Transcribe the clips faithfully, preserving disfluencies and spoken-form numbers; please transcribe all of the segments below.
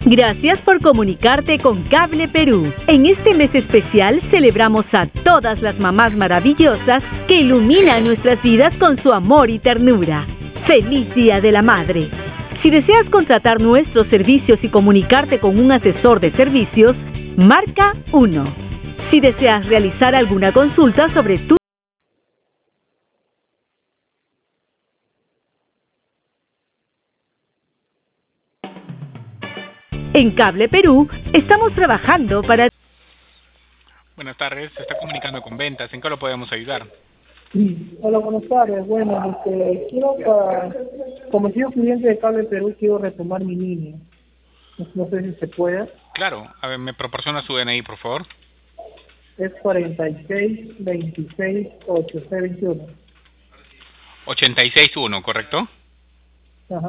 Gracias por comunicarte con Cable Perú. En este mes especial celebramos a todas las mamás maravillosas que iluminan nuestras vidas con su amor y ternura. ¡Feliz Día de la Madre! Si deseas contratar nuestros servicios y comunicarte con un asesor de servicios, marca uno. Si deseas realizar alguna consulta sobre tu En Cable Perú, estamos trabajando para... Buenas tardes, se está comunicando con ventas. ¿En qué lo podemos ayudar? Sí. Hola, buenas tardes. Bueno, este, quiero, para, como he sido cliente de Cable Perú, quiero retomar mi línea. No, no sé si se puede. Claro, a ver, ¿me proporciona su D N I, por favor? Es cuarenta y seis, veintiséis, ochenta y seis, veintiuno. ochenta y seis uno, ¿correcto? Ajá.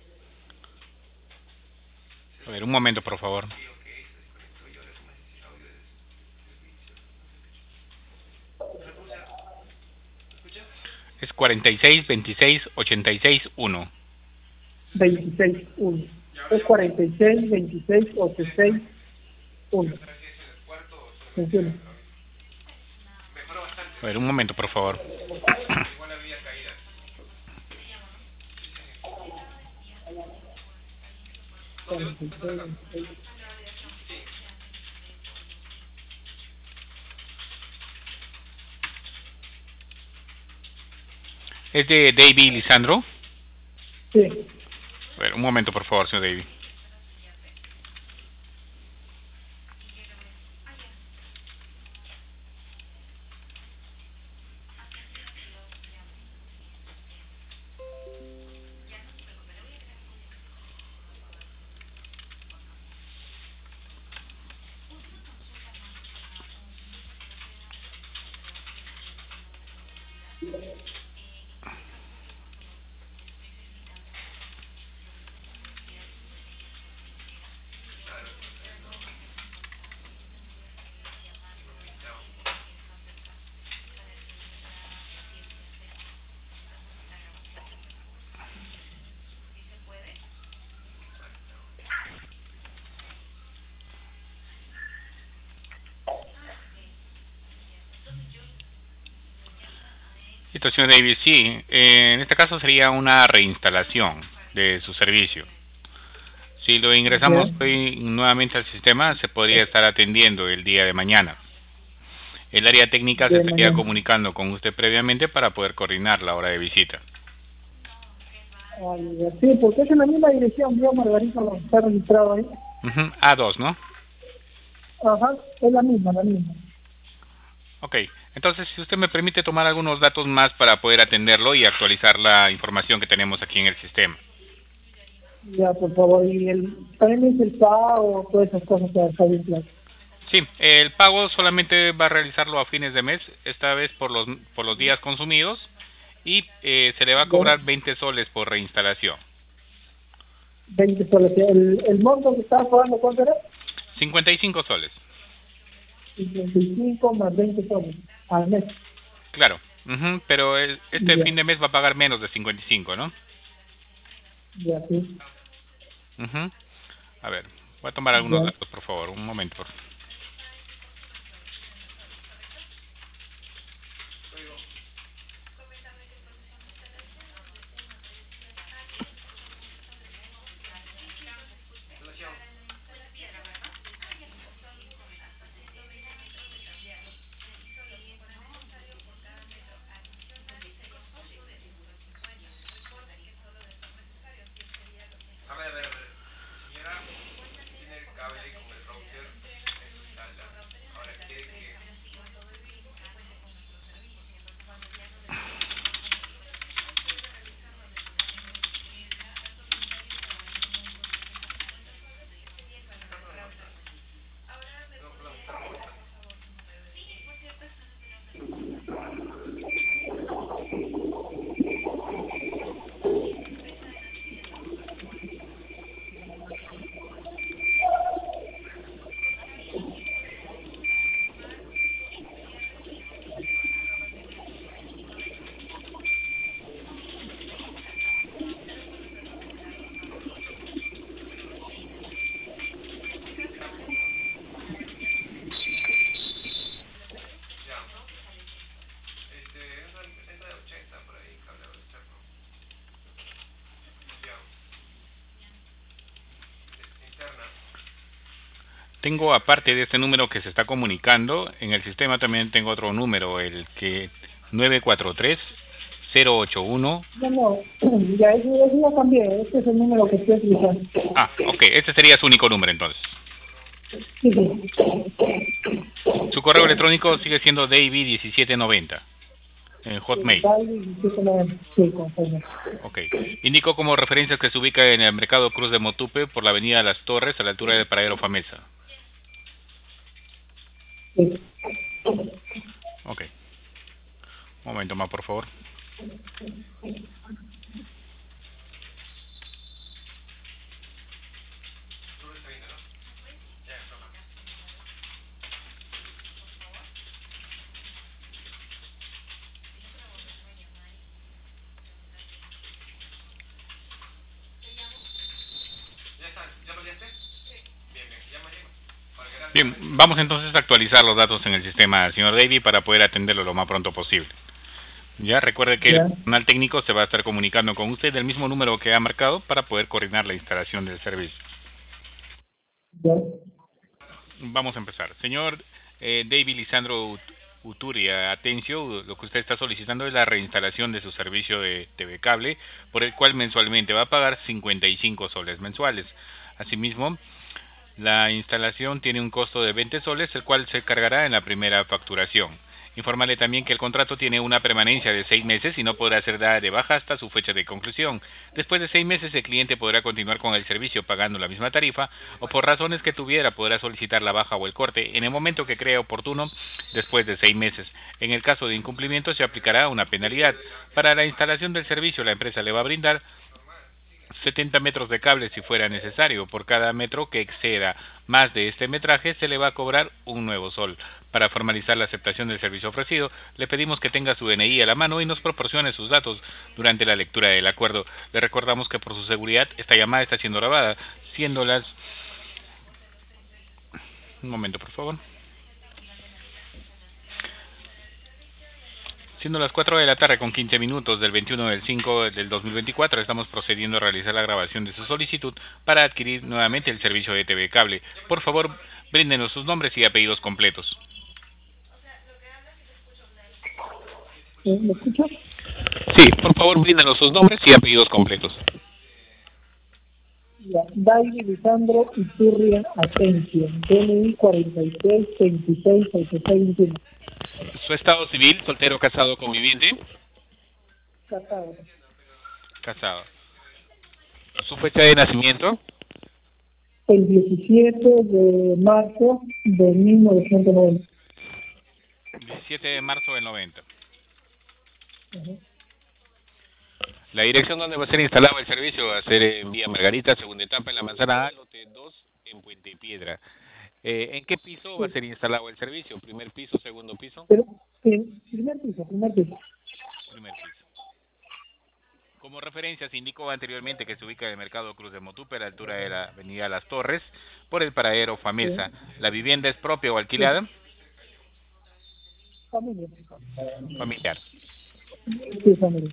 A ver, un momento, por favor. Es cuarenta y seis, veintiséis, ochenta y seis uno. veintiséis uno. Es cuarenta y seis, veintiséis, ochenta y seis, uno. ¿Entiendes? A ver, un momento, por favor. cuarenta y seis, veintiséis. ¿Es de David Lisandro? Sí. A ver, un momento, por favor, señor David. Listo, señor David, sí. Eh, en este caso sería una reinstalación de su servicio. Si lo ingresamos Ya. hoy nuevamente al sistema, se podría estar atendiendo el día de mañana. El área técnica se De estaría mañana. comunicando con usted previamente para poder coordinar la hora de visita. Ah, ya. Sí, porque es en la misma dirección, yo Margarita lo está registrado ahí. Uh-huh. A dos, ¿no? Ajá, es la misma, la misma. Ok, entonces si usted me permite tomar algunos datos más para poder atenderlo y actualizar la información que tenemos aquí en el sistema. Ya, por favor, y el, también me dice el pago, todas esas cosas que está bien claro. Sí, el pago solamente va a realizarlo a fines de mes, esta vez por los por los días consumidos, y eh, se le va a Ya, cobrar veinte soles por reinstalación. veinte soles. El, el monto que estaba pagando, ¿cuánto era? cincuenta y cinco soles. cincuenta y cinco más veinte soles al mes. Claro, ujú, pero el- este Ya, fin de mes va a pagar menos de cincuenta y cinco, ¿no? ya, sí. Ujú. A ver, voy a tomar algunos Ya. datos, por favor, un momento. Por favor. tengo, aparte de este número que se está comunicando, en el sistema también tengo otro número, el que nueve cuatro tres cero ocho uno. No, no, ya eso, eso ya cambié, este es el número que estoy utilizando. Ah, ok, este sería su único número entonces. Sí, sí. Su correo electrónico sigue siendo david diecisiete noventa en Hotmail. Sí, conforme. Ok. Indico como referencia que se ubica en el mercado Cruz de Motupe por la avenida Las Torres a la altura del paradero Famesa. Sí. Ok. Un momento más, por favor. Bien, vamos entonces a actualizar los datos en el sistema, señor David, para poder atenderlo lo más pronto posible. Ya recuerde que Ya. el personal técnico se va a estar comunicando con usted del mismo número que ha marcado para poder coordinar la instalación del servicio. Ya. Vamos a empezar. Señor eh, David Lisandro Ut- Uturia, atencio, lo que usted está solicitando es la reinstalación de su servicio de T V Cable, por el cual mensualmente va a pagar cincuenta y cinco soles mensuales. Asimismo, la instalación tiene un costo de veinte soles, el cual se cargará en la primera facturación. Informarle también que el contrato tiene una permanencia de seis meses y no podrá ser dada de baja hasta su fecha de conclusión. Después de seis meses, el cliente podrá continuar con el servicio pagando la misma tarifa o, por razones que tuviera, podrá solicitar la baja o el corte en el momento que crea oportuno después de seis meses. En el caso de incumplimiento, se aplicará una penalidad. Para la instalación del servicio, la empresa le va a brindar setenta metros de cable si fuera necesario. Por cada metro que exceda más de este metraje se le va a cobrar un nuevo sol. Para formalizar la aceptación del servicio ofrecido, le pedimos que tenga su D N I a la mano y nos proporcione sus datos durante la lectura del acuerdo. Le recordamos que por su seguridad esta llamada está siendo grabada, siendo las... Un momento, por favor. Siendo las cuatro de la tarde con quince minutos del veintiuno del cinco del dos mil veinticuatro, estamos procediendo a realizar la grabación de su solicitud para adquirir nuevamente el servicio de T V Cable. Por favor, bríndenos sus nombres y apellidos completos. ¿Me me escucha? Sí, por favor, bríndenos sus nombres y apellidos completos. Ya. David Lisandro Iturria Atencio, D N I cuarenta y tres veintiséis ochenta y seis veintiuno. Su estado civil, soltero, casado, conviviente. Casado. Casado. Su fecha de nacimiento. El diecisiete de marzo de mil novecientos noventa. diecisiete de marzo del noventa. Ajá. La dirección donde va a ser instalado el servicio va a ser en Vía Margarita, segunda etapa, en la manzana A, lote dos, en Puente Piedra. Eh, ¿En qué piso va a ser instalado el servicio? ¿Primer piso, segundo piso? Pero, eh, primer piso, primer piso. Primer piso. Como referencia, se indicó anteriormente que se ubica en el mercado Cruz de Motupe, a la altura de la avenida Las Torres, por el paradero Famesa. ¿La vivienda es propia o alquilada? Familia. Familiar. Sí, familia.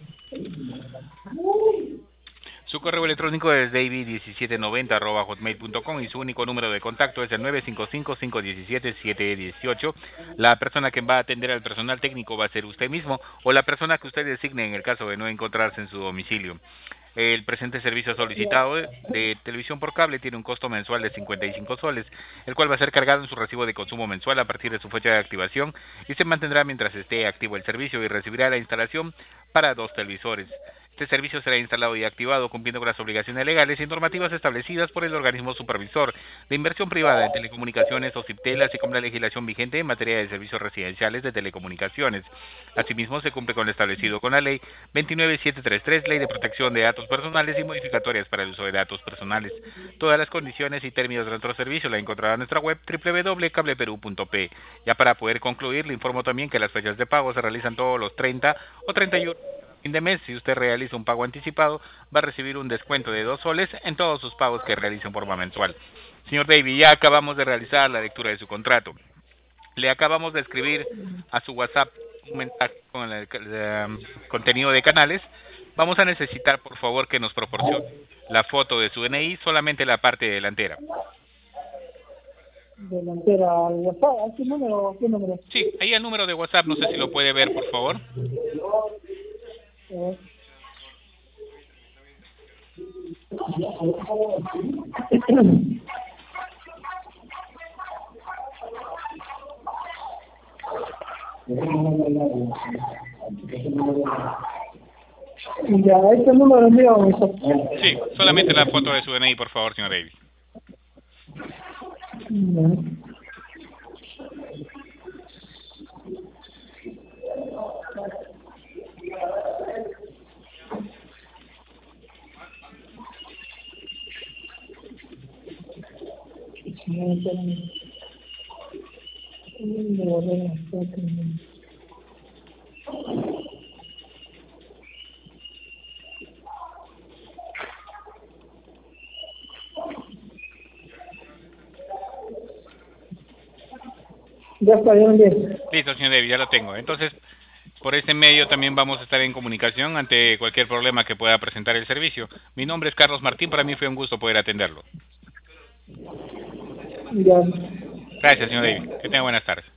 Su correo electrónico es david diecisiete noventa arroba hotmail punto com y su único número de contacto es el nueve cinco cinco, cinco uno siete, siete uno ocho. La persona que va a atender al personal técnico va a ser usted mismo o la persona que usted designe en el caso de no encontrarse en su domicilio. El presente servicio solicitado de televisión por cable tiene un costo mensual de cincuenta y cinco soles, el cual va a ser cargado en su recibo de consumo mensual a partir de su fecha de activación y se mantendrá mientras esté activo el servicio y recibirá la instalación para dos televisores. Este servicio será instalado y activado cumpliendo con las obligaciones legales y normativas establecidas por el organismo supervisor de inversión privada en telecomunicaciones o CIPTEL, así como la legislación vigente en materia de servicios residenciales de telecomunicaciones. Asimismo, se cumple con lo establecido con la Ley veintinueve mil setecientos treinta y tres, Ley de Protección de Datos Personales y modificatorias para el uso de datos personales. Todas las condiciones y términos de nuestro servicio la encontrará en nuestra web doble u doble u doble u punto cableperú punto pe. Ya para poder concluir, le informo también que las fechas de pago se realizan todos los treinta o treinta y uno fin de mes. Si usted realiza un pago anticipado, va a recibir un descuento de dos soles en todos sus pagos que realice en forma mensual. Señor David, ya acabamos de realizar la lectura de su contrato. Le acabamos de escribir a su WhatsApp un mensaje con el, el, el contenido de canales. Vamos a necesitar, por favor, que nos proporcione la foto de su D N I, solamente la parte delantera. delantera al WhatsApp. ¿A qué número? ¿Qué número? Sí, ahí el número de WhatsApp, no sé si lo puede ver, por favor. Eh, Ya, este número mío. Sí, solamente la foto de su D N I, por favor, señor David. Ya está, ya bien. Listo, señor David, ya lo tengo. Entonces, por este medio también vamos a estar en comunicación ante cualquier problema que pueda presentar el servicio. Mi nombre es Carlos Martín, para mí fue un gusto poder atenderlo. Ya. Gracias, señor David. Que tenga buenas tardes.